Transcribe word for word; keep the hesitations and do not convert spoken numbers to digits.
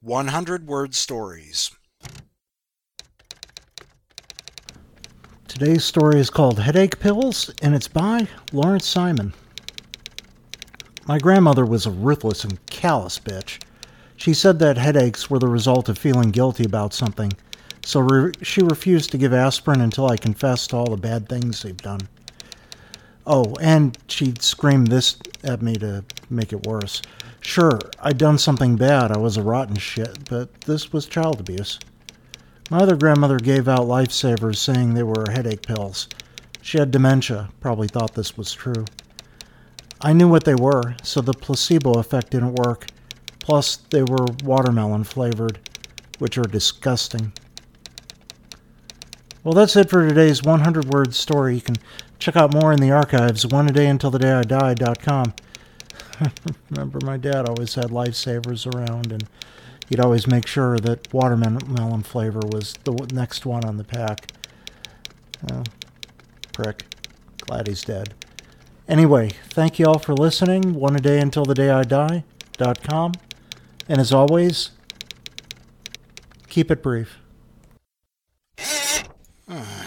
one hundred word stories. Today's story is called Headache Pills, and it's by Lawrence Simon. My grandmother was a ruthless and callous bitch. She said that headaches were the result of feeling guilty about something, so re- she refused to give aspirin until I confessed to all the bad things they've done. Oh, and she'd scream this at me to make it worse. Sure, I'd done something bad, I was a rotten shit, but this was child abuse. My other grandmother gave out lifesavers saying they were headache pills. She had dementia, probably thought this was true. I knew what they were, so the placebo effect didn't work. Plus, they were watermelon flavored, which are disgusting. Well, that's it for today's one hundred word story. You can check out more in the archives, one a day until the day I die dot com. Remember, my dad always had lifesavers around, and he'd always make sure that watermelon flavor was the next one on the pack. Oh, prick. Glad he's dead. Anyway, thank you all for listening. One a day until the day I die dot com. And as always, keep it brief. Uh.